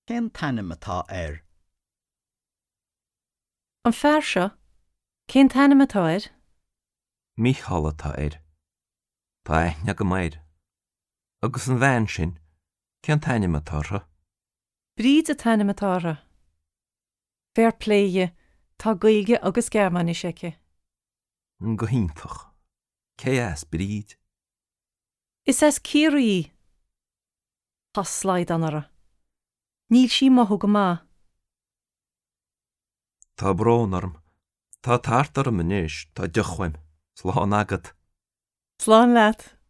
Cén tanim atá air? An fear seo, cén tanim atá air? Mícheál atá air. Tá aithne go mair. Agus an bhean sin, cén tanim atá ra. Bríd a tanim atára. Fair pléige, tá gaeilge agus Gearmáine seice. An go híntach. Cé as bríd. Is as círaí. Tá slaid anara. Níl sí mothú go má. Tá brón orm. Tá tartar am inis, tá dechuim. Slán agad. Slán leat.